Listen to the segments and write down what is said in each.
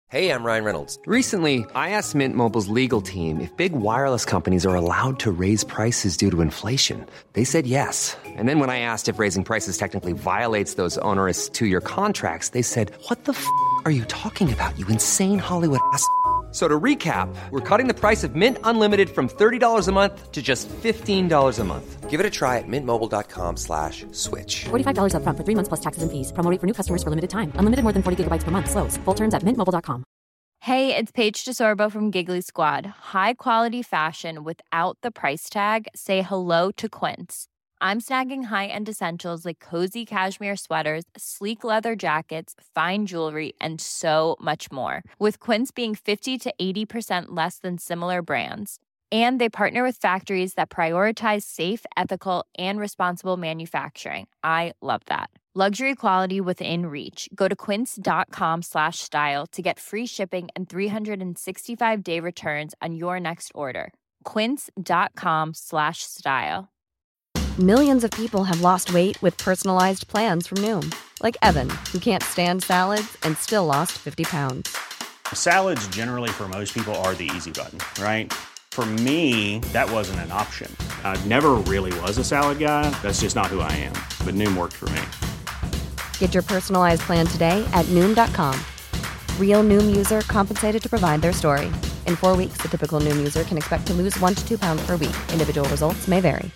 Hey, I'm Ryan Reynolds. Recently, I asked Mint Mobile's legal team if big wireless companies are allowed to raise prices due to inflation. They said yes. And then when I asked if raising prices technically violates those onerous two-year contracts, they said, "What the f*** are you talking about, you insane Hollywood ass?" So to recap, we're cutting the price of Mint Unlimited from $30 a month to just $15 a month. Give it a try at mintmobile.com/switch. $45 up front for 3 months plus taxes and fees. Promo rate for new customers for limited time. Unlimited more than 40 gigabytes per month. Slows full terms at mintmobile.com. Hey, it's Paige DeSorbo from Giggly Squad. High quality fashion without the price tag. Say hello to Quince. I'm snagging high-end essentials like cozy cashmere sweaters, sleek leather jackets, fine jewelry, and so much more. With Quince being 50 to 80% less than similar brands. And they partner with factories that prioritize safe, ethical, and responsible manufacturing. I love that. Luxury quality within reach. Go to quince.com/style to get free shipping and 365-day returns on your next order. Quince.com/style. Millions of people have lost weight with personalized plans from Noom. Like Evan, who can't stand salads and still lost 50 pounds. Salads generally for most people are the easy button, right? For me, that wasn't an option. I never really was a salad guy. That's just not who I am. But Noom worked for me. Get your personalized plan today at Noom.com. Real Noom user compensated to provide their story. In 4 weeks, the typical Noom user can expect to lose 1 to 2 pounds per week. Individual results may vary.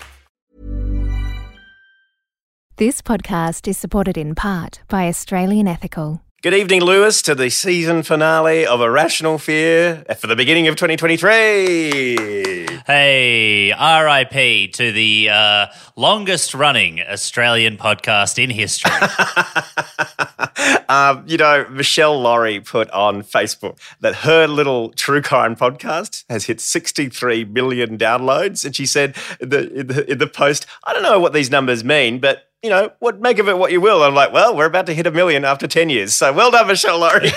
This podcast is supported in part by Australian Ethical. Good evening, Lewis, to the season finale of Irrational Fear for the beginning of 2023. Hey, RIP to the longest-running Australian podcast in history. Michelle Laurie put on Facebook that her little true crime podcast has hit 63 million downloads. And she said in the post, I don't know what these numbers mean, but make of it what you will. I'm like, well, we're about to hit 1 million after 10 years. So well done, Michelle Laurie.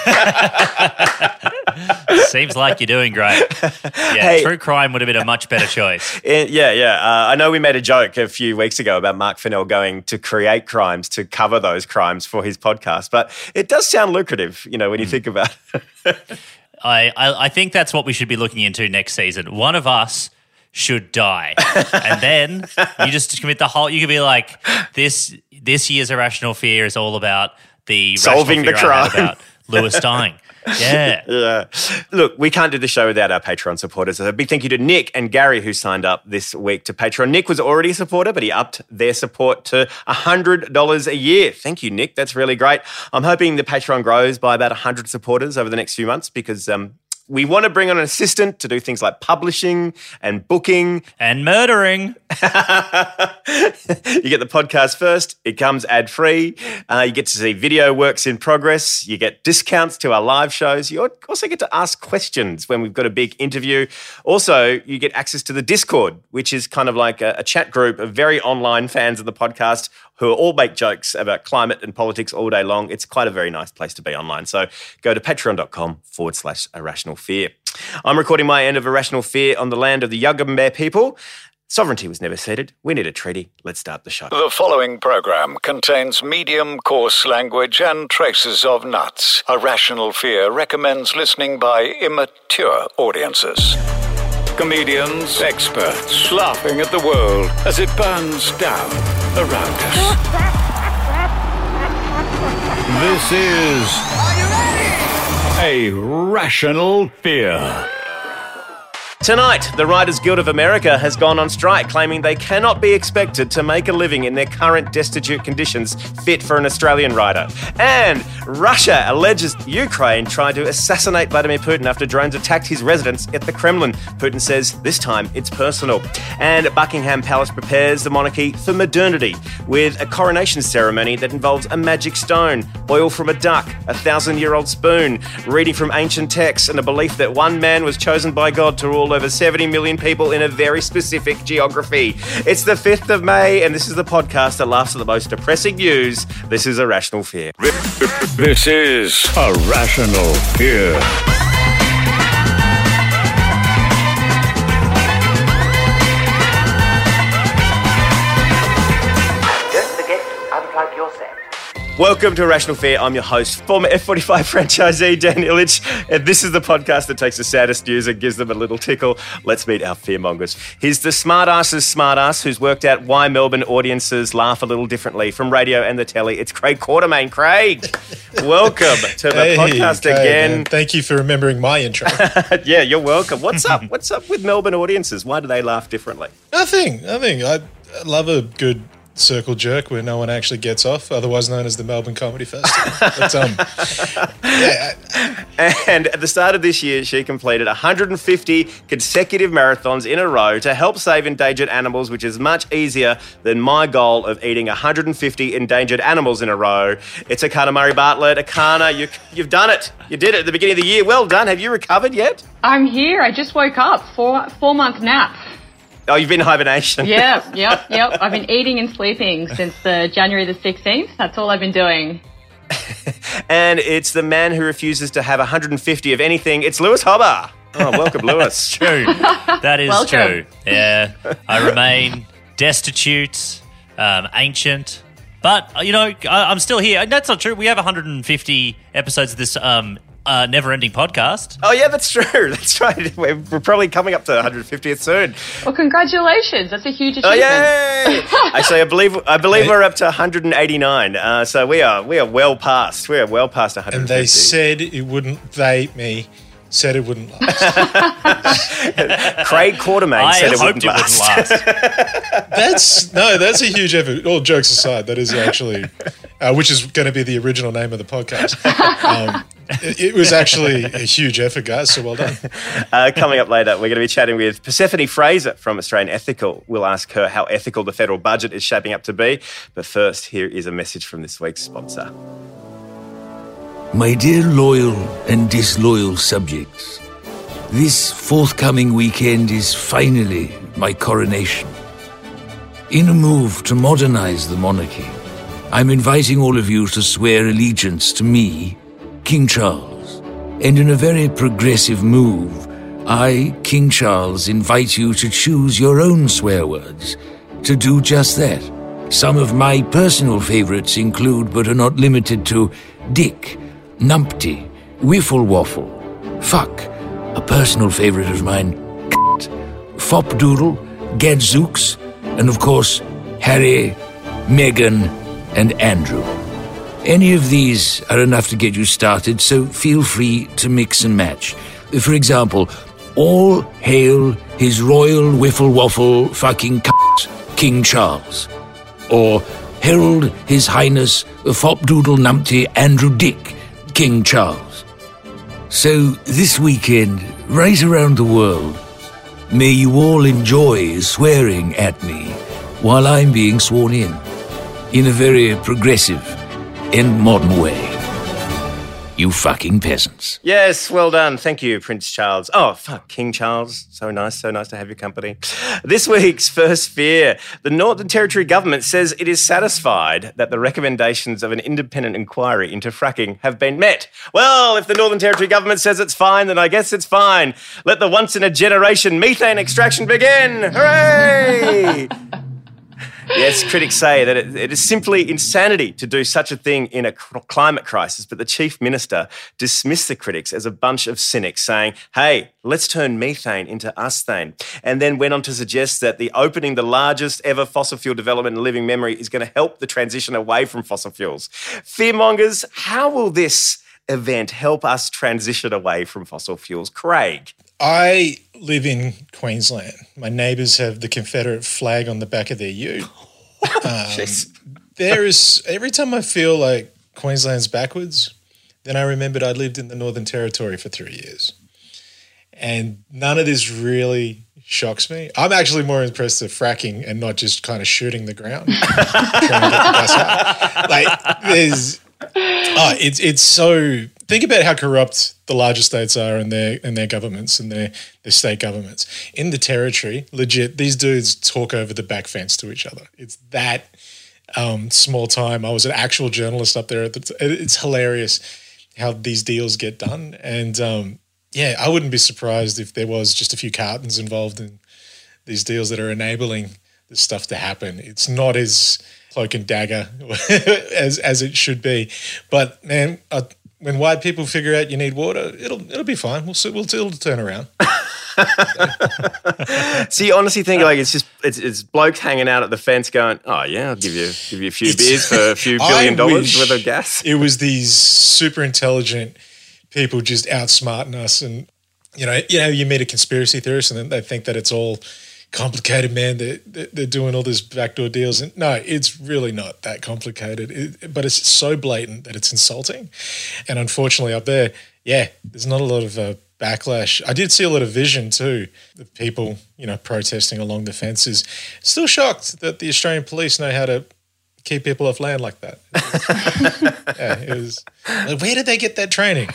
Seems like you're doing great. Yeah, hey, true crime would have been a much better choice. I know we made a joke a few weeks ago about Mark Fennell going to create crimes to cover those crimes for his podcast, but it does sound lucrative, when you think about it. I think that's what we should be looking into next season. One of us should die. And then you just commit you could be like, this year's Irrational Fear is all about the solving the crime about Lewis dying. Yeah. Yeah. Look, we can't do the show without our Patreon supporters. A big thank you to Nick and Gary who signed up this week to Patreon. Nick was already a supporter, but he upped their support to $100 a year. Thank you, Nick. That's really great. I'm hoping the Patreon grows by about 100 supporters over the next few months because we want to bring on an assistant to do things like publishing and booking. And murdering. You get the podcast first. It comes ad-free. You get to see video works in progress. You get discounts to our live shows. You also get to ask questions when we've got a big interview. Also, you get access to the Discord, which is kind of like a chat group of very online fans of the podcast who all make jokes about climate and politics all day long. It's quite a very nice place to be online. So go to patreon.com/Irrational Fear. I'm recording my end of Irrational Fear on the land of the Yugambeh people. Sovereignty was never ceded. We need a treaty. Let's start the show. The following program contains medium coarse language and traces of nuts. Irrational Fear recommends listening by immature audiences. Comedians, experts, laughing at the world as it burns down around us. This is... Are you ready? Irrational Fear. Tonight, the Writers Guild of America has gone on strike, claiming they cannot be expected to make a living in their current destitute conditions fit for an Australian writer. And Russia alleges Ukraine tried to assassinate Vladimir Putin after drones attacked his residence at the Kremlin. Putin says this time it's personal. And Buckingham Palace prepares the monarchy for modernity with a coronation ceremony that involves a magic stone, oil from a duck, 1,000-year-old spoon, reading from ancient texts, and a belief that one man was chosen by God to rule over 70 million people in a very specific geography. It's the 5th of May, and this is the podcast that laughs at the most depressing news. This is Irrational Fear. This is Irrational Fear. Don't forget to unplug your set. Welcome to Irrational Fear. I'm your host, former F45 franchisee Dan Illich, and this is the podcast that takes the saddest news and gives them a little tickle. Let's meet our fearmongers. He's the smartass's smartass who's worked out why Melbourne audiences laugh a little differently from radio and the telly. It's Craig Quartermain. Craig, welcome to the podcast again. Man. Thank you for remembering my intro. Yeah, you're welcome. What's up? What's up with Melbourne audiences? Why do they laugh differently? Nothing. I love a good circle jerk where no one actually gets off, otherwise known as the Melbourne Comedy Festival. But, And at the start of this year, she completed 150 consecutive marathons in a row to help save endangered animals, which is much easier than my goal of eating 150 endangered animals in a row. It's Akana Murray-Bartlett. Akana, you've done it. You did it at the beginning of the year. Well done. Have you recovered yet? I'm here. I just woke up. Four-month nap. Oh, you've been in hibernation. Yep. I've been eating and sleeping since January the 16th. That's all I've been doing. And it's the man who refuses to have 150 of anything. It's Lewis Hobber. Oh, welcome, Lewis. True. That is Welcome. true. Yeah. I remain destitute, ancient, but, I'm still here. And that's not true. We have 150 episodes of this never-ending podcast. Oh, yeah, that's true. That's right. We're probably coming up to 150th soon. Well, congratulations. That's a huge achievement. Oh, yay! Actually, I believe we're up to 189. So we are well past. We are well past 150. and they said it wouldn't. Said it wouldn't last. Craig Quartermain said it wouldn't last. That's a huge effort. All jokes aside, that is actually, which is going to be the original name of the podcast. It was actually a huge effort, guys, so well done. Coming up later, we're going to be chatting with Persephone Fraser from Australian Ethical. We'll ask her how ethical the federal budget is shaping up to be. But first, here is a message from this week's sponsor. My dear loyal and disloyal subjects, this forthcoming weekend is finally my coronation. In a move to modernize the monarchy, I'm inviting all of you to swear allegiance to me, King Charles. And in a very progressive move, I, King Charles, invite you to choose your own swear words to do just that. Some of my personal favorites include, but are not limited to, Dick, Numpty, Wiffle Waffle, Fuck, a personal favorite of mine, Fop Doodle, Gadzooks, and of course, Harry, Meghan, and Andrew. Any of these are enough to get you started, so feel free to mix and match. For example, all hail His Royal Wiffle Waffle fucking King Charles. Or herald His Highness Fop Doodle Numpty Andrew Dick, King Charles. So this weekend, right around the world, may you all enjoy swearing at me while I'm being sworn in a very progressive and modern way. You fucking peasants. Yes, well done. Thank you, Prince Charles. Oh, fuck, King Charles. So nice to have your company. This week's first fear. The Northern Territory government says it is satisfied that the recommendations of an independent inquiry into fracking have been met. Well, if the Northern Territory government says it's fine, then I guess it's fine. Let the once-in-a-generation methane extraction begin. Hooray! Yes, critics say that it is simply insanity to do such a thing in a climate crisis, but the Chief Minister dismissed the critics as a bunch of cynics, saying, hey, let's turn methane into usthane, and then went on to suggest that the opening the largest ever fossil fuel development in living memory is going to help the transition away from fossil fuels. Fearmongers, how will this event help us transition away from fossil fuels? Craig? I live in Queensland. My neighbours have the Confederate flag on the back of their ute. There is, every time I feel like Queensland's backwards, then I remembered I lived in the Northern Territory for 3 years. And none of this really shocks me. I'm actually more impressed with fracking and not just kind of shooting the ground. Trying to get the gas out. Like, it's so, think about how corrupt the larger states are in their governments and their state governments. In the Territory, legit, these dudes talk over the back fence to each other. It's that small time. I was an actual journalist up there. It's hilarious how these deals get done. And I wouldn't be surprised if there was just a few cartons involved in these deals that are enabling this stuff to happen. It's not as cloak and dagger as it should be. But man, when white people figure out you need water, it'll be fine. It'll turn around. So you honestly think like it's blokes hanging out at the fence going, oh yeah, I'll give you a few beers for a few $1 billion worth of gas. It was these super intelligent people just outsmarting us, and you meet a conspiracy theorist and then they think that it's all complicated, man. They're doing all these backdoor deals, and no, it's really not that complicated. But it's so blatant that it's insulting, and unfortunately up there, there's not a lot of backlash. I did see a lot of vision too, of people, protesting along the fences. Still shocked that the Australian police know how to keep people off land like that. It was like, where did they get that training?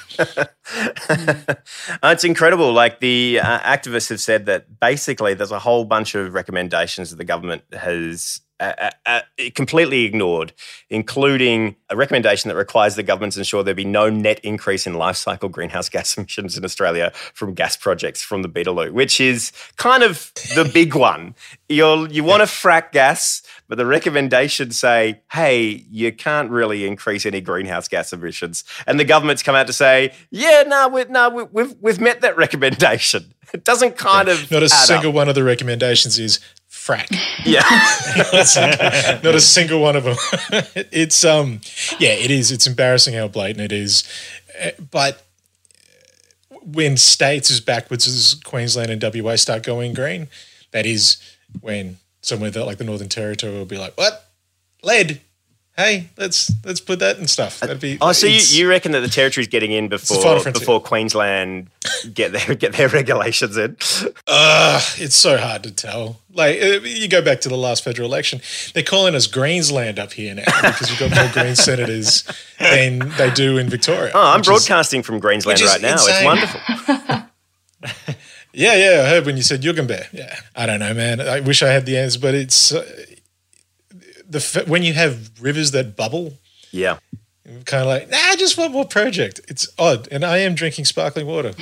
It's incredible. Like the activists have said that basically there's a whole bunch of recommendations that the government has completely ignored, including a recommendation that requires the government to ensure there be no net increase in life cycle greenhouse gas emissions in Australia from gas projects from the Beetaloo, which is kind of the big one. You want to frack gas, but the recommendations say, hey, you can't really increase any greenhouse gas emissions. And the government's come out to say, we've met that recommendation. It doesn't kind of not a single one of the recommendations is frack. Yeah. Not a single one of them. It's it is. It's embarrassing how blatant it is. But when states as backwards as Queensland and WA start going green, that is when somewhere like the Northern Territory will be like, what? Lead? Hey, let's put that in stuff. That'd be. Oh, so you reckon that the Territory's getting in before Queensland get their regulations in? It's so hard to tell. Like you go back to the last federal election, they're calling us Greensland up here now because we've got more Green senators than they do in Victoria. Oh, I'm broadcasting from Greensland right now. Insane. It's wonderful. Yeah, I heard when you said Yugambeh. Yeah, I don't know, man. I wish I had the answer, but it's. When you have rivers that bubble, yeah, kind of like, I just want more project. It's odd, and I am drinking sparkling water.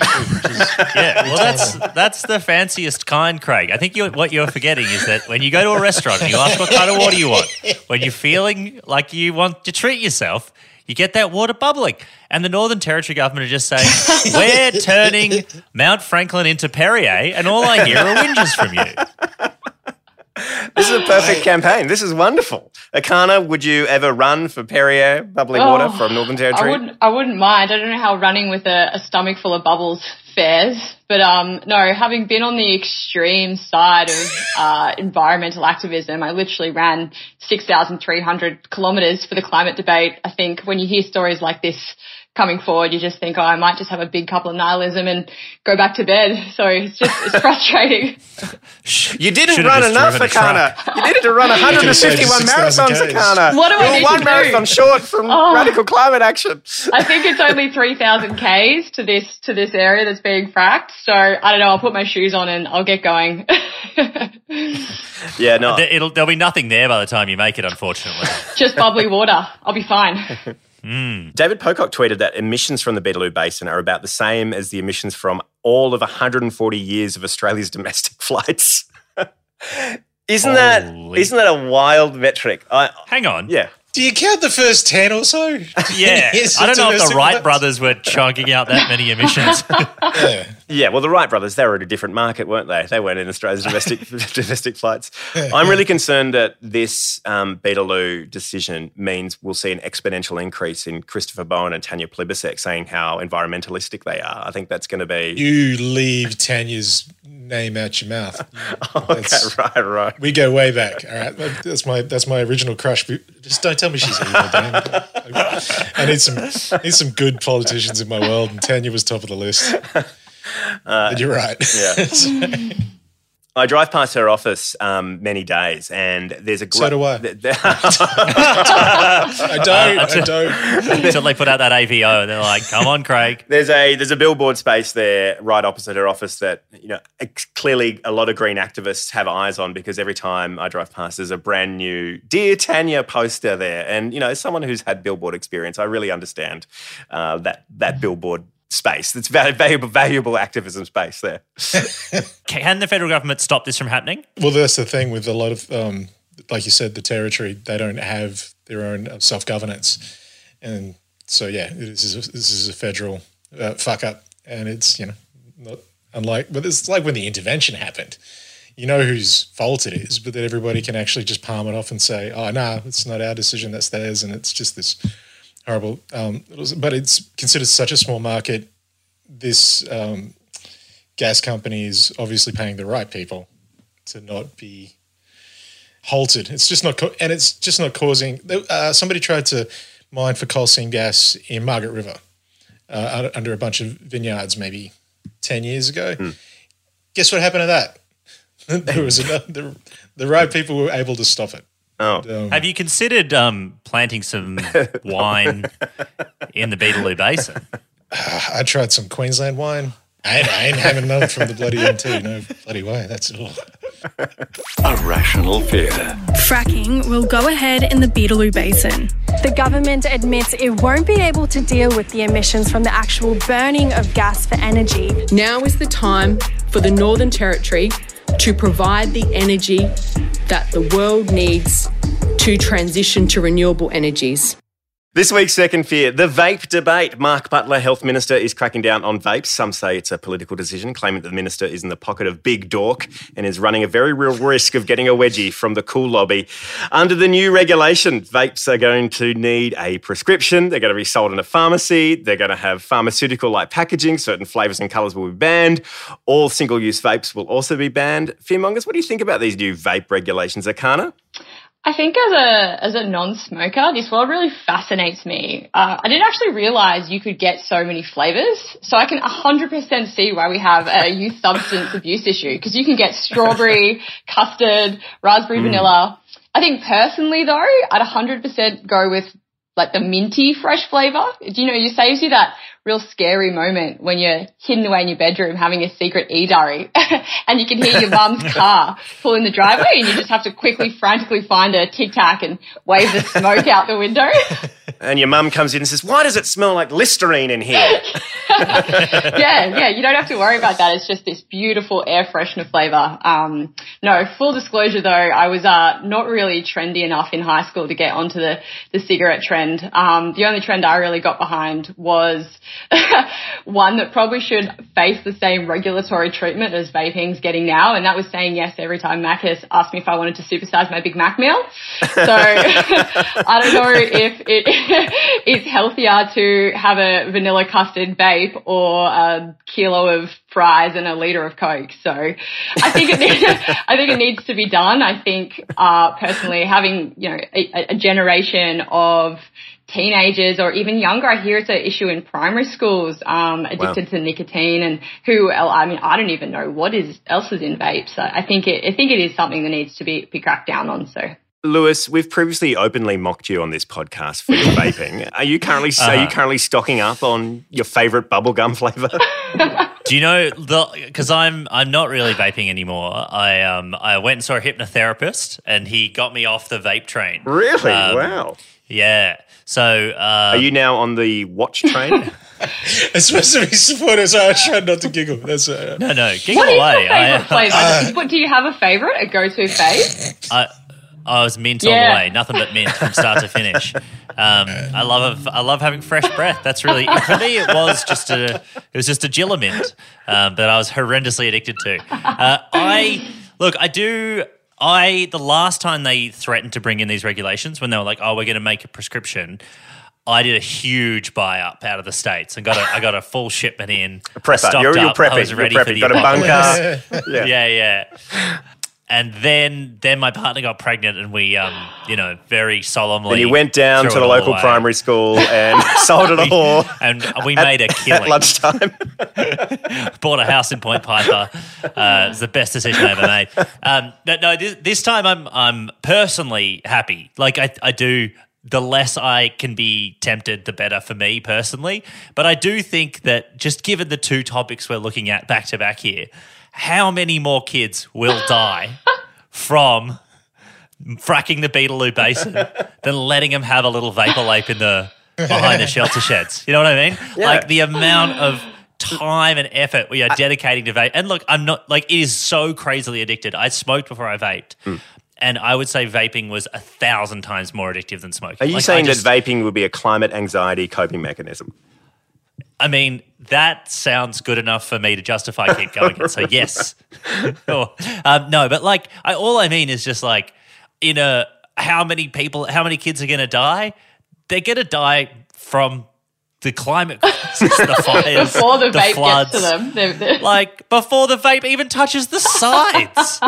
That's the fanciest kind, Craig. I think what you're forgetting is that when you go to a restaurant and you ask what kind of water you want, when you're feeling like you want to treat yourself, you get that water bubbling. And the Northern Territory government are just saying, we're turning Mount Franklin into Perrier, and all I hear are whinges from you. This is a perfect campaign. This is wonderful. Akana, would you ever run for Perrier bubbling water from Northern Territory? I wouldn't mind. I don't know how running with a stomach full of bubbles fares, but no, having been on the extreme side of environmental activism, I literally ran 6,300 kilometres for the climate debate. I think when you hear stories like this coming forward, you just think, I might just have a big couple of nihilism and go back to bed. So it's frustrating. You didn't run enough, Akana. You needed to run 151 marathons, Akana. What do I need one to marathon do? short from radical climate action. I think it's only 3,000 Ks to this area that's being fracked. So I don't know. I'll put my shoes on and I'll get going. Yeah, no. There'll be nothing there by the time you make it, unfortunately. Just bubbly water. I'll be fine. David Pocock tweeted that emissions from the Beetaloo Basin are about the same as the emissions from all of 140 years of Australia's domestic flights. Isn't that a wild metric? Hang on. Yeah. Do you count the first 10 or so? Yeah. I don't know if the Wright brothers were chunking out that many emissions. Yeah, well, the Wright brothers, they were in a different market, weren't they? They weren't in Australia's domestic flights. I'm really concerned that this Beetaloo decision means we'll see an exponential increase in Christopher Bowen and Tanya Plibersek saying how environmentalistic they are. I think that's going to be... You leave Tanya's name out your mouth. Okay, right. We go way back, all right? That's my original crush. Just don't tell me she's evil, Dan. I need some good politicians in my world, and Tanya was top of the list. But you're right. Yeah. I drive past her office many days, and there's a... So do I. I don't. Until they put out that AVO, and they're like, come on, Craig. There's a billboard space there right opposite her office that, clearly a lot of green activists have eyes on, because every time I drive past, there's a brand new Dear Tanya poster there. And, as someone who's had billboard experience, I really understand that billboard space. That's valuable activism space there. Can the federal government stop this from happening? Well, that's the thing with a lot of like you said, the territory, they don't have their own self-governance. And so, this is a federal fuck up. And it's, not unlike, but it's like when the intervention happened. You know whose fault it is, but then everybody can actually just palm it off and say, oh, no, it's not our decision, that's theirs. And it's just this horrible, but it's considered such a small market. This gas company is obviously paying the right people to not be halted. It's just not, and it's just not causing. Somebody tried to mine for coal seam gas in Margaret River under a bunch of vineyards maybe 10 years ago. Guess what happened to that? There was the right people were able to stop it. Oh, have you considered planting some wine in the Beetaloo Basin? I tried some Queensland wine. I ain't having none from the bloody MT. No bloody way. That's all. A rational fear. Fracking will go ahead in the Beetaloo Basin. The government admits it won't be able to deal with the emissions from the actual burning of gas for energy. Now is the time for the Northern Territory to provide the energy that the world needs to transition to renewable energies. This week's second fear, the vape debate. Mark Butler, Health Minister, is cracking down on vapes. Some say it's a political decision, claiming that the minister is in the pocket of Big Dork and is running a very real risk of getting a wedgie from the cool lobby. Under the new regulation, vapes are going to need a prescription. They're going to be sold in a pharmacy. They're going to have pharmaceutical-like packaging. Certain flavours and colours will be banned. All single-use vapes will also be banned. Fearmongers, what do you think about these new vape regulations, Akana? I think as a non-smoker, this world really fascinates me. I didn't actually realise you could get so many flavours. So I can 100% see why we have a youth substance abuse issue, because you can get strawberry, custard, raspberry, vanilla. I think personally though, I'd 100% go with like the minty fresh flavour. It saves you that real scary moment when you're hidden away in your bedroom having a secret e-diary and you can hear your mum's car pull in the driveway and you just have to quickly, frantically find a Tic Tac and wave the smoke out the window. And your mum comes in and says, why does it smell like Listerine in here? Yeah, you don't have to worry about that. It's just this beautiful air freshener flavour. No, full disclosure though, I was not really trendy enough in high school to get onto the cigarette trend. The only trend I really got behind was one that probably should face the same regulatory treatment as vaping's getting now, and that was saying yes every time Macca's asked me if I wanted to supersize my Big Mac meal. So I don't know if it's healthier to have a vanilla custard vape or a kilo of fries and a litre of Coke. So I think it needs to be done. I think personally having a generation of teenagers or even younger, I hear it's an issue in primary schools, addicted to nicotine, and I don't even know what else is in vapes. So I think it is something that needs to be cracked down on. So Lewis, we've previously openly mocked you on this podcast for your vaping. Are you currently stocking up on your favourite bubblegum flavour? Do you know, because I'm not really vaping anymore. I went and saw a hypnotherapist and he got me off the vape train. Really? Wow. Yeah. So are you now on the watch train? It's supposed to be supportive, so I try not to giggle. That's no, giggle what away. What is your favourite flavour? Do you have a favourite, a go-to fave? I was mint all the way, nothing but mint from start to finish. I love having fresh breath. That's really, for me. It was just a Gilla mint that I was horrendously addicted to. The last time they threatened to bring in these regulations, when they were like, "Oh, we're going to make a prescription," I did a huge buy up out of the States and I got a full shipment in. A prepper. You're prepping. I was ready for the got a bunker. Yeah. And then my partner got pregnant and we, very solemnly. And you went down to the local primary school and sold it all. And we made a killing. At lunchtime. Bought a house in Point Piper. It was the best decision I ever made. But no, this time I'm personally happy. Like I do, the less I can be tempted, the better for me personally. But I do think that just given the two topics we're looking at back to back here, how many more kids will die from fracking the Beetaloo Basin than letting them have a little vapor lape behind the shelter sheds? You know what I mean? Yeah. Like the amount of time and effort we are dedicating to vape. And look, I'm not like, it is so crazily addicted. I smoked before I vaped. And I would say vaping was 1,000 times more addictive than smoking. Are you saying that vaping would be a climate anxiety coping mechanism? I mean, that sounds good enough for me to justify keep going it. So yes. No, but like, all I mean is just like, how many kids are going to die? They're going to die from the climate crisis, the fires, before the vape floods. gets to them. They're like, before the vape even touches the sides.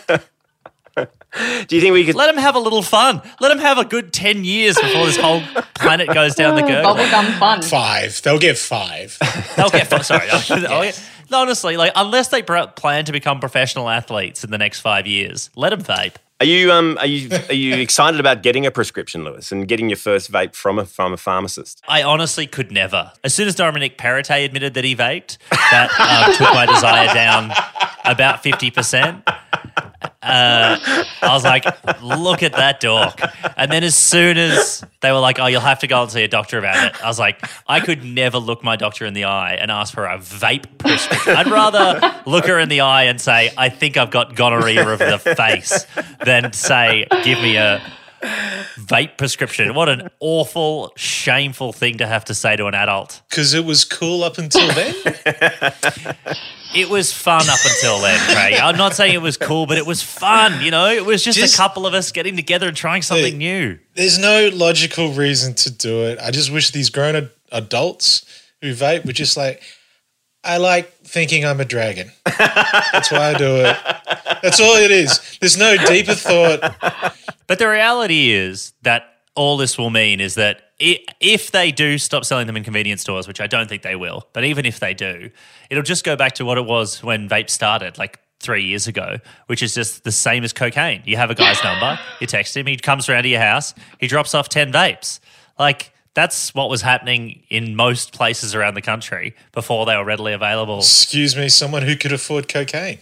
Do you think we could let them have a little fun? Let them have a good 10 years before this whole planet goes down the gurgler. Bubblegum fun. 5. They'll get 5. They'll get 5. Sorry. Honestly, like, unless they plan to become professional athletes in the next 5 years, let them vape. Are you excited about getting a prescription, Lewis, and getting your first vape from a pharmacist? I honestly could never. As soon as Dominic Perrottet admitted that he vaped, that took my desire down about 50%. I was like, look at that dork. And then as soon as they were like, oh, you'll have to go and see a doctor about it, I was like, I could never look my doctor in the eye and ask for a vape prescription. I'd rather look her in the eye and say, I think I've got gonorrhea of the face, than say, give me a vape prescription. What an awful, shameful thing to have to say to an adult. Because it was cool up until then? It was fun up until then, Craig. I'm not saying it was cool, but it was fun, It was just a couple of us getting together and trying something new. There's no logical reason to do it. I just wish these grown adults who vape were just like, I like thinking I'm a dragon. That's why I do it. That's all it is. There's no deeper thought. But the reality is that all this will mean is that if they do stop selling them in convenience stores, which I don't think they will, but even if they do, it'll just go back to what it was when vape started, like 3 years ago, which is just the same as cocaine. You have a guy's number, you text him, he comes around to your house, he drops off 10 vapes. Like, that's what was happening in most places around the country before they were readily available. Excuse me, someone who could afford cocaine.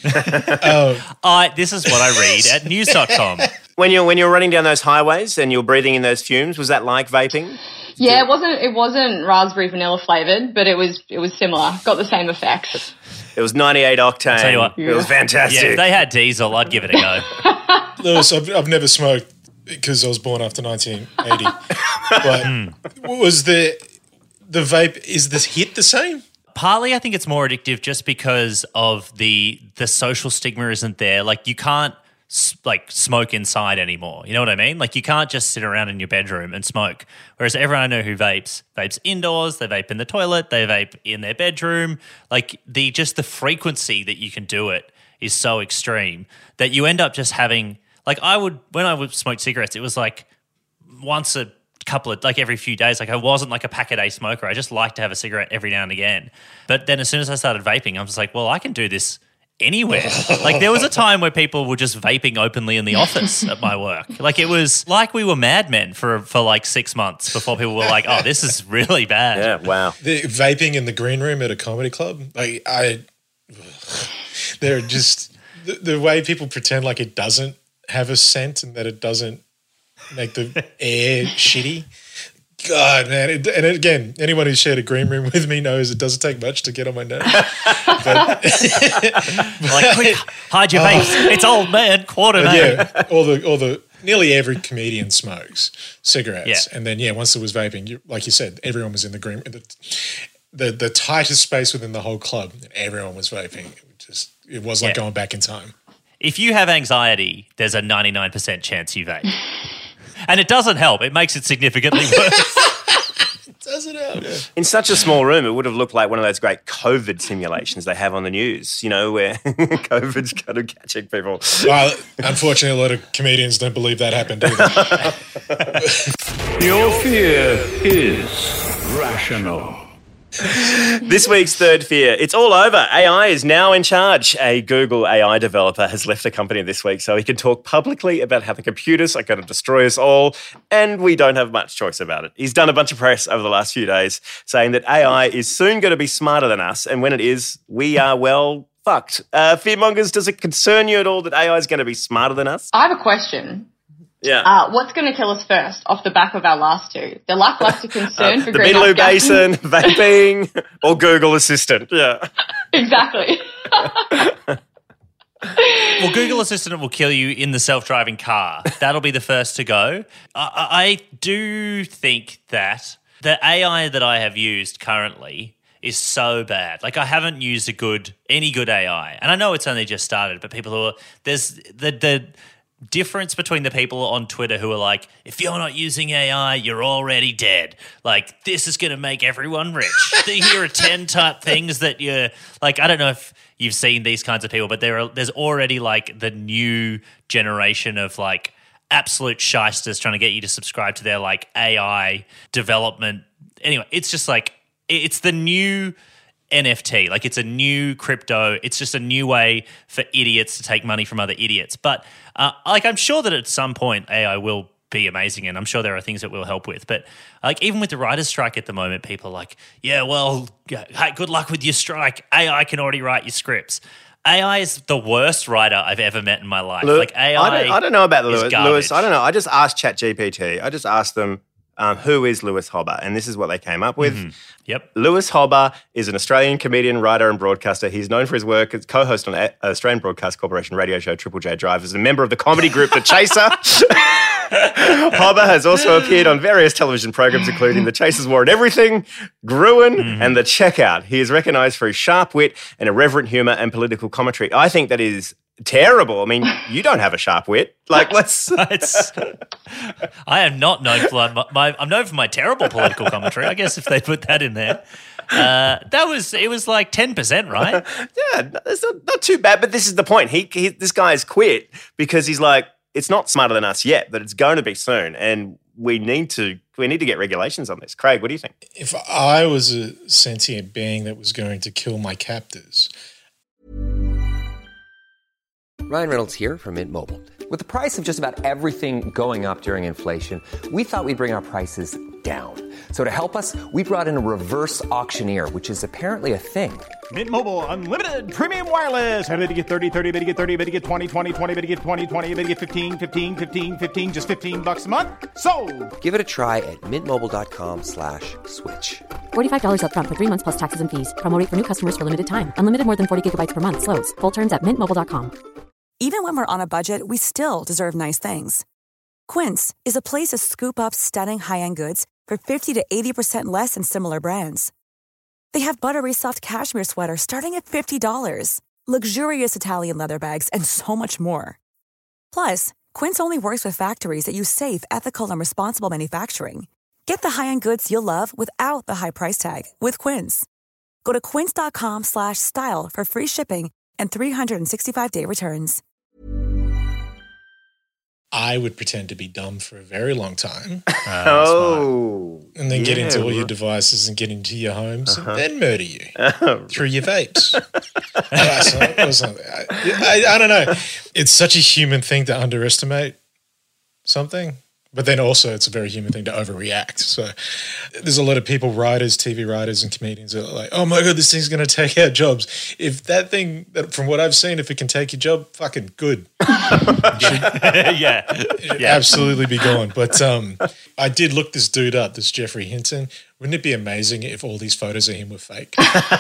This is what I read at news.com. When you're running down those highways and you're breathing in those fumes, was that like vaping? Yeah, it wasn't raspberry vanilla flavored, but it was similar. Got the same effects. It was 98 octane. Tell you what, it was fantastic. Yeah, if they had diesel, I'd give it a go. Lewis, I've never smoked because I was born after 1980. But was the vape, is this hit the same? Partly, I think it's more addictive just because of the social stigma isn't there. Like, you can't smoke inside anymore. You know what I mean? Like, you can't just sit around in your bedroom and smoke. Whereas everyone I know who vapes indoors, they vape in the toilet, they vape in their bedroom. Like, the frequency that you can do it is so extreme that you end up just having, like, when I would smoke cigarettes, it was like once a couple of, like, every few days. Like, I wasn't like a pack-a-day smoker. I just like to have a cigarette every now and again. But then as soon as I started vaping, I was like, well, I can do this anywhere. Like, there was a time where people were just vaping openly in the office at my work. Like, it was like we were madmen for like 6 months before people were like, oh, this is really bad. Yeah, wow. The vaping in the green room at a comedy club, they're just the way people pretend like it doesn't have a scent and that it doesn't make the air shitty. God, man. And again, anyone who's shared a green room with me knows it doesn't take much to get on my nerves. Like, quick, hide your vapes. It's old man, quarter name. Yeah, all the nearly every comedian smokes cigarettes. Yeah. And then, once there was vaping, like you said, everyone was in the green room. The tightest space within the whole club, and everyone was vaping. It was like going back in time. If you have anxiety, there's a 99% chance you vape. And it doesn't help. It makes it significantly worse. It doesn't help. Yeah. In such a small room, it would have looked like one of those great COVID simulations they have on the news, where COVID's kind of catching people. Well, unfortunately, a lot of comedians don't believe that happened either. Your fear is rational. This week's third fear. It's all over. AI is now in charge. A Google AI developer has left the company this week so he can talk publicly about how the computers are going to destroy us all, and we don't have much choice about it. He's done a bunch of press over the last few days saying that AI is soon going to be smarter than us, and when it is, we are, well, fucked. Fearmongers, does it concern you at all that AI is going to be smarter than us? I have a question. Yeah. What's going to kill us first off the back of our last two? The lackluster concern for the greenhouse Beetaloo gases. Basin, vaping, or Google Assistant. Yeah. Exactly. Well, Google Assistant will kill you in the self-driving car. That'll be the first to go. I do think that the AI that I have used currently is so bad. Like, I haven't used any good AI. And I know it's only just started, but there's the difference between the people on Twitter who are like, if you're not using AI, you're already dead. Like, this is going to make everyone rich. Here are 10 type things that you're like, I don't know if you've seen these kinds of people, but there's already like the new generation of like absolute shysters trying to get you to subscribe to their like AI development. Anyway, it's just like, it's the new NFT. Like, it's a new crypto. It's just a new way for idiots to take money from other idiots. But I'm sure that at some point AI will be amazing, and I'm sure there are things that we'll help with. But like, even with the writer's strike at the moment, people are like, yeah, well, hey, good luck with your strike. AI can already write your scripts. AI is the worst writer I've ever met in my life. Like, AI, I don't know about Lewis. Lewis, I don't know. I just asked ChatGPT. I just asked them, who is Lewis Hobba? And this is what they came up with. Mm-hmm. Yep. Lewis Hobba is an Australian comedian, writer and broadcaster. He's known for his work as co-host on Australian Broadcast Corporation radio show Triple J Drive, as a member of the comedy group The Chaser. Hobba has also appeared on various television programs, including The Chaser's War and Everything, Gruen, and The Checkout. He is recognised for his sharp wit and irreverent humour and political commentary. I think that is terrible. I mean, you don't have a sharp wit. Like, let's... I am not known for I'm known for my terrible political commentary. I guess if they put that in there. It was like 10%, right? Yeah, that's not too bad, but this is the point. This guy has quit because he's like, it's not smarter than us yet, but it's going to be soon, and we need to get regulations on this. Craig, what do you think? If I was a sentient being that was going to kill my captors... Ryan Reynolds here from Mint Mobile. With the price of just about everything going up during inflation, we thought we'd bring our prices down. So to help us, we brought in a reverse auctioneer, which is apparently a thing. Mint Mobile Unlimited Premium Wireless. How to get 30, 30, bit to get 30, bit to get 20, 20, 20, bit to get 20, 20, bit to get 15, 15, 15, 15, just $15 a month? Sold! Give it a try at mintmobile.com/switch. $45 up front for 3 months plus taxes and fees. Promo rate for new customers for limited time. Unlimited more than 40 gigabytes per month. Slows full terms at mintmobile.com. Even when we're on a budget, we still deserve nice things. Quince is a place to scoop up stunning high-end goods for 50 to 80% less than similar brands. They have buttery soft cashmere sweaters starting at $50, luxurious Italian leather bags, and so much more. Plus, Quince only works with factories that use safe, ethical, and responsible manufacturing. Get the high-end goods you'll love without the high price tag with Quince. Go to quince.com/style for free shipping and 365-day returns. I would pretend to be dumb for a very long time. And then get into all your devices and get into your homes and then murder you through your vapes. I don't know. It's such a human thing to underestimate something. But then also it's a very human thing to overreact. So there's a lot of people, writers, TV writers and comedians that are like, oh my God, this thing's going to take our jobs. If that thing, from what I've seen, if it can take your job, fucking good. Yeah. Absolutely be gone. But I did look this dude up, this Jeffrey Hinton. Wouldn't it be amazing if all these photos of him were fake?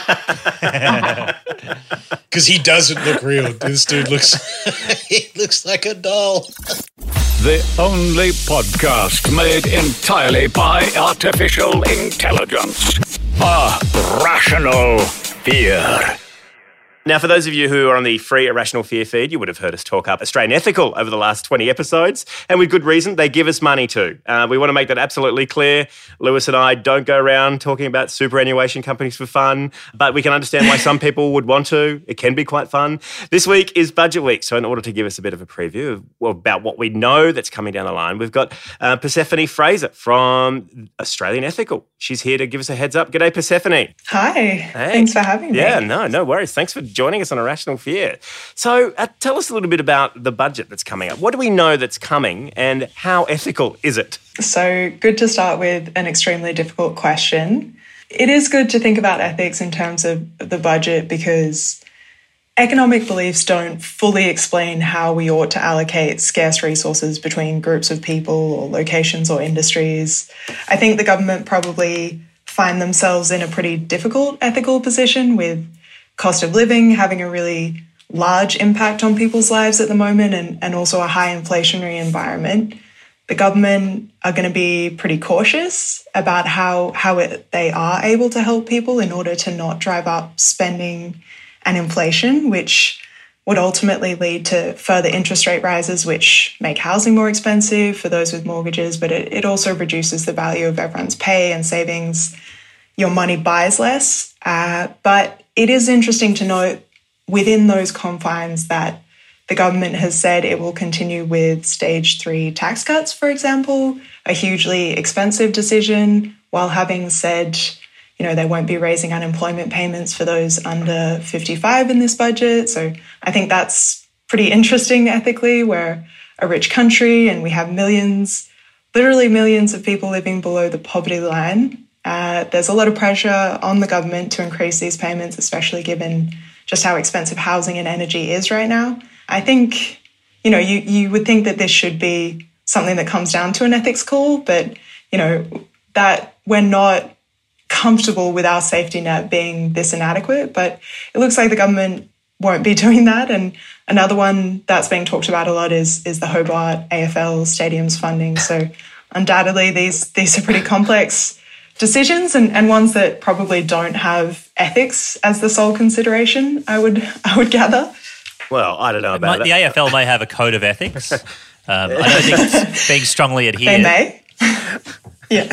Because he doesn't look real. This dude he looks like a doll. The only podcast made entirely by artificial intelligence. Irrational Fear. Now, for those of you who are on the free Irrational Fear feed, you would have heard us talk up Australian Ethical over the last 20 episodes, and with good reason. They give us money too. We want to make that absolutely clear. Lewis and I don't go around talking about superannuation companies for fun, but we can understand why some people would want to. It can be quite fun. This week is Budget Week, so in order to give us a bit of a preview about what we know that's coming down the line, we've got Persephone Fraser from Australian Ethical. She's here to give us a heads up. G'day, Persephone. Hi. Hey. Thanks for having me. Yeah, no worries. Thanks for joining us on Irrational Fear. So tell us a little bit about the budget that's coming up. What do we know that's coming and how ethical is it? So good to start with an extremely difficult question. It is good to think about ethics in terms of the budget because economic beliefs don't fully explain how we ought to allocate scarce resources between groups of people or locations or industries. I think the government probably find themselves in a pretty difficult ethical position with cost of living having a really large impact on people's lives at the moment and also a high inflationary environment, the government are going to be pretty cautious about how they are able to help people in order to not drive up spending and inflation, which would ultimately lead to further interest rate rises, which make housing more expensive for those with mortgages, but it also reduces the value of everyone's pay and savings. Your money buys less. But it is interesting to note within those confines that the government has said it will continue with stage 3 tax cuts, for example, a hugely expensive decision, while having said, they won't be raising unemployment payments for those under 55 in this budget. So I think that's pretty interesting ethically. We're a rich country and we have literally millions of people living below the poverty line. There's a lot of pressure on the government to increase these payments, especially given just how expensive housing and energy is right now. I think, you would think that this should be something that comes down to an ethics call, but, that we're not comfortable with our safety net being this inadequate. But it looks like the government won't be doing that. And another one that's being talked about a lot is the Hobart AFL Stadium's funding. So undoubtedly, these are pretty complex decisions and ones that probably don't have ethics as the sole consideration, I would gather. Well, I don't know about that. The AFL may have a code of ethics. I don't think it's being strongly adhered. They may. Yeah.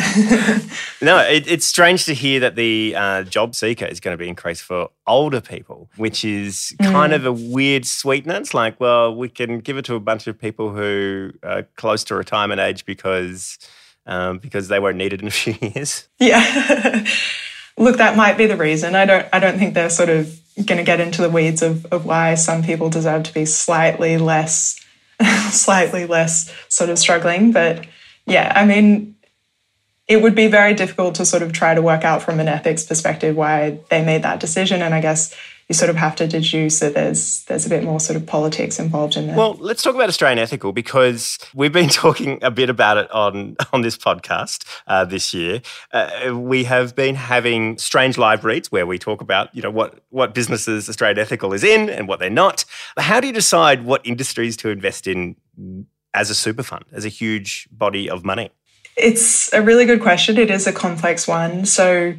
No, it's strange to hear that the job seeker is going to be increased for older people, which is kind of a weird sweetener. It's like, well, we can give it to a bunch of people who are close to retirement age because they won't need it in a few years. Yeah. Look, that might be the reason. I don't think they're sort of going to get into the weeds of why some people deserve to be slightly less sort of struggling. But yeah, I mean, it would be very difficult to sort of try to work out from an ethics perspective why they made that decision. And I guess you sort of have to deduce that there's a bit more sort of politics involved in there. Well, let's talk about Australian Ethical, because we've been talking a bit about it on this podcast this year. We have been having strange live reads where we talk about, what businesses Australian Ethical is in and what they're not. How do you decide what industries to invest in as a super fund, as a huge body of money? It's a really good question. It is a complex one. So,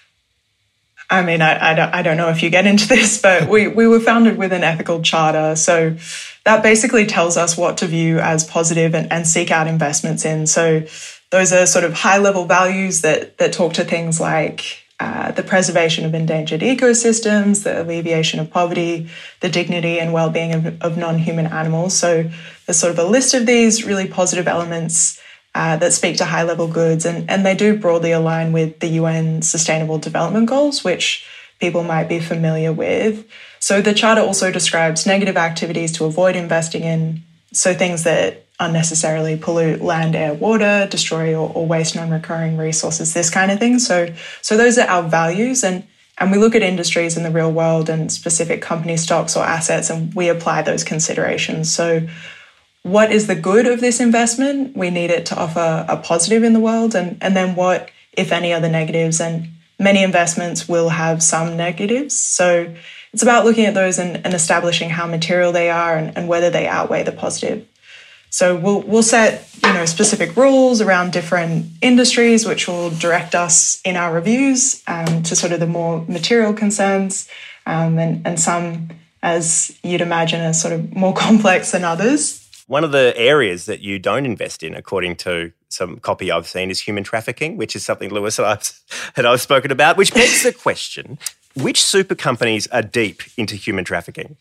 I mean, I don't know if you get into this, but we were founded with an ethical charter. So that basically tells us what to view as positive and seek out investments in. So those are sort of high-level values that talk to things like the preservation of endangered ecosystems, the alleviation of poverty, the dignity and well-being of non-human animals. So there's sort of a list of these really positive elements that speak to high-level goods, and they do broadly align with the UN Sustainable Development Goals, which people might be familiar with. So the Charter also describes negative activities to avoid investing in, so things that unnecessarily pollute land, air, water, destroy or waste non-recurring resources, this kind of thing. So those are our values, and we look at industries in the real world and specific company stocks or assets, and we apply those considerations. So what is the good of this investment? We need it to offer a positive in the world. And then what, if any, are the negatives? And many investments will have some negatives. So it's about looking at those and establishing how material they are and whether they outweigh the positive. So we'll set specific rules around different industries, which will direct us in our reviews to sort of the more material concerns, and some, as you'd imagine, are sort of more complex than others. One of the areas that you don't invest in, according to some copy I've seen, is human trafficking, which is something Lewis and I've spoken about, which begs the question, which super companies are deep into human trafficking?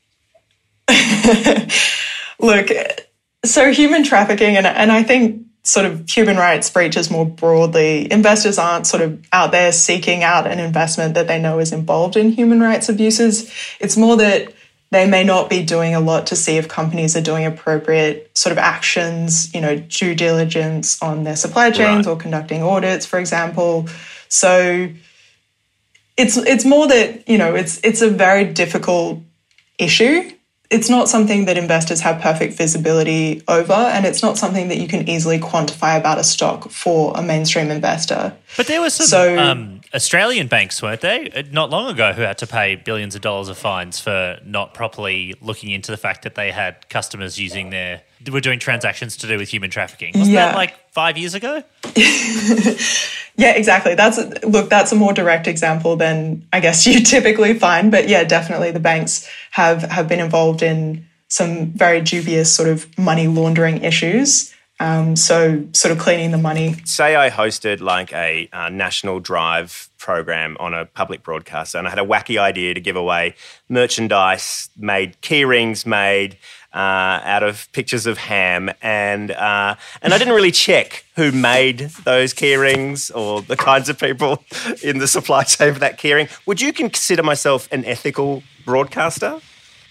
Look, so human trafficking, and I think sort of human rights breaches more broadly, investors aren't sort of out there seeking out an investment that they know is involved in human rights abuses. It's more that they may not be doing a lot to see if companies are doing appropriate sort of actions, due diligence on their supply chains or conducting audits, for example. So it's more that, it's a very difficult issue. It's not something that investors have perfect visibility over, and it's not something that you can easily quantify about a stock for a mainstream investor. But there was some Australian banks, weren't they? Not long ago, who had to pay billions of dollars of fines for not properly looking into the fact that they had customers were doing transactions to do with human trafficking. Wasn't that like 5 years ago? Yeah, exactly. That's a more direct example than I guess you typically find. But yeah, definitely the banks have been involved in some very dubious sort of money laundering issues. So sort of cleaning the money. Say I hosted like a national drive program on a public broadcaster and I had a wacky idea to give away merchandise key rings made out of pictures of ham and I didn't really check who made those key rings or the kinds of people in the supply chain for that key ring. Would you consider myself an ethical broadcaster?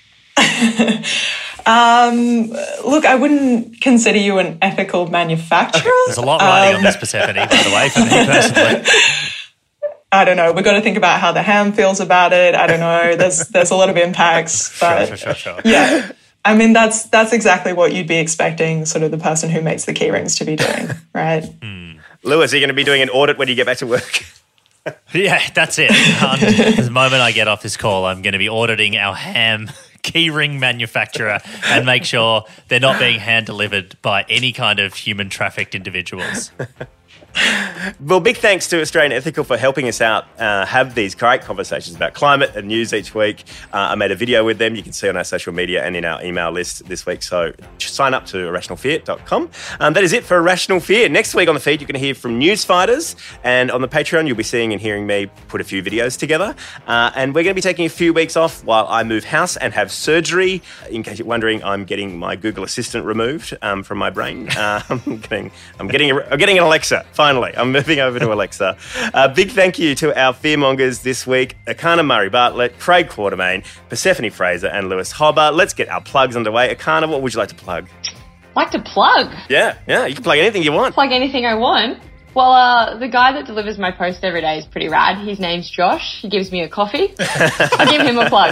Look, I wouldn't consider you an ethical manufacturer. Okay. There's a lot riding on this, Persephone, by the way, for me personally. I don't know. We've got to think about how the ham feels about it. I don't know. There's a lot of impacts. But Sure. Yeah. I mean, that's exactly what you'd be expecting sort of the person who makes the key rings to be doing, right? Lewis, are you going to be doing an audit when you get back to work? Yeah, that's it. The moment I get off this call, I'm going to be auditing our ham keyring manufacturer and make sure they're not being hand-delivered by any kind of human-trafficked individuals. Well, big thanks to Australian Ethical for helping us out have these great conversations about climate and news each week. I made a video with them. You can see on our social media and in our email list this week. So sign up to irrationalfear.com. That is it for Irrational Fear. Next week on the feed, you're going to hear from news fighters. And on the Patreon, you'll be seeing and hearing me put a few videos together. And we're going to be taking a few weeks off while I move house and have surgery. In case you're wondering, I'm getting my Google Assistant removed from my brain. I'm getting an Alexa. Finally, I'm moving over to Alexa. Big thank you to our fearmongers this week, Akana Murray-Bartlett, Craig Quartermain, Persephone Fraser and Lewis Hobber. Let's get our plugs underway. Akana, what would you like to plug? Like to plug? Yeah, you can plug anything you want. Plug anything I want. Well, the guy that delivers my post every day is pretty rad. His name's Josh. He gives me a coffee. I'll give him a plug.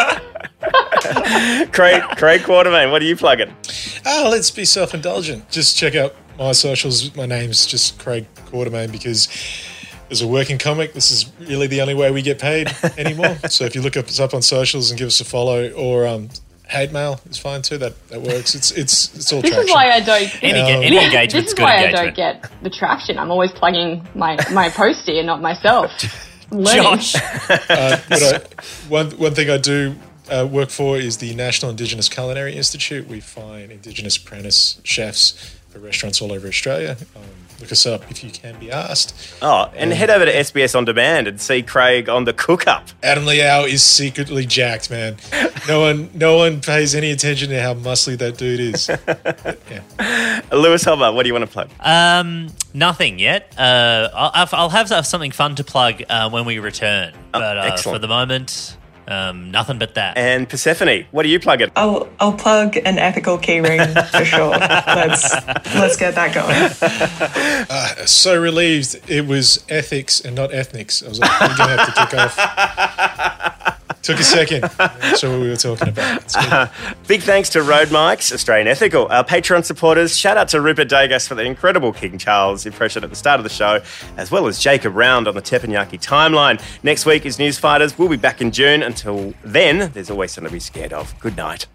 Craig Quartermain, what are you plugging? Let's be self-indulgent. Just check out my socials. My name's just Craig Quartermain because as a working comic, this is really the only way we get paid anymore. So if you look us up on socials and give us a follow, or hate mail is fine too. That works. It's all traction. This is why I don't. Any engagement's this is good why engagement. I don't get the traction. I'm always plugging my postie and not myself. Josh. One thing I do work for is the National Indigenous Culinary Institute. We find Indigenous apprentice chefs for restaurants all over Australia. Look us up if you can be asked. And head over to SBS On Demand and see Craig on the cook-up. Adam Liao is secretly jacked, man. No one pays any attention to how muscly that dude is. Yeah. Lewis Hobber, what do you want to plug? Nothing yet. I'll have something fun to plug when we return. But for the moment, nothing but that. And Persephone, what are you plugging? I'll plug an ethical keyring for sure. Let's get that going. So relieved it was ethics and not ethnics. I was like, we're going to have to kick off. Took a second. That's what we were talking about. Big thanks to Road Mics, Australian Ethical, our Patreon supporters. Shout out to Rupert Degas for the incredible King Charles impression at the start of the show, as well as Jacob Round on the Teppanyaki timeline. Next week is News Fighters. We'll be back in June. Until then, there's always something to be scared of. Good night.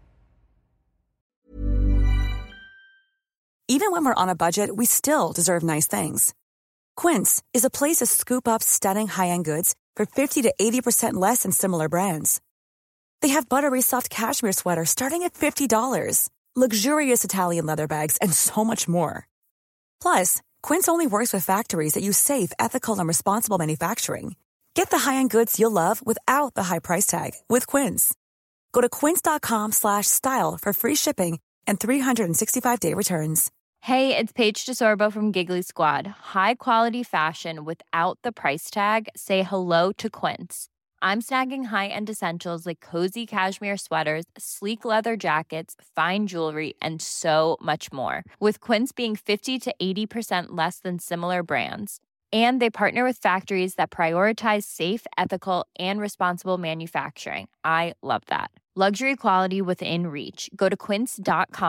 Even when we're on a budget, we still deserve nice things. Quince is a place to scoop up stunning high-end goods for 50 to 80% less than similar brands. They have buttery soft cashmere sweaters starting at $50, luxurious Italian leather bags, and so much more. Plus, Quince only works with factories that use safe, ethical, and responsible manufacturing. Get the high-end goods you'll love without the high price tag with Quince. Go to quince.com/style for free shipping and 365-day returns. Hey, it's Paige DeSorbo from Giggly Squad. High quality fashion without the price tag. Say hello to Quince. I'm snagging high-end essentials like cozy cashmere sweaters, sleek leather jackets, fine jewelry, and so much more. With Quince being 50 to 80% less than similar brands. And they partner with factories that prioritize safe, ethical, and responsible manufacturing. I love that. Luxury quality within reach. Go to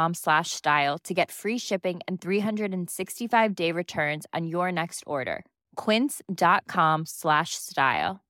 quince.com/style to get free shipping and 365-day returns on your next order. quince.com/style.